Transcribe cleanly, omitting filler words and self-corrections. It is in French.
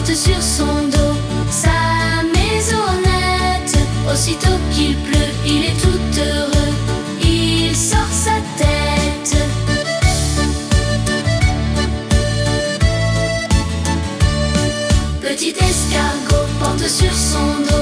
porte sur son dos sa maisonnette. Aussitôt qu'il pleut, il est tout heureux, il sort sa tête. Petit escargot porte sur son dos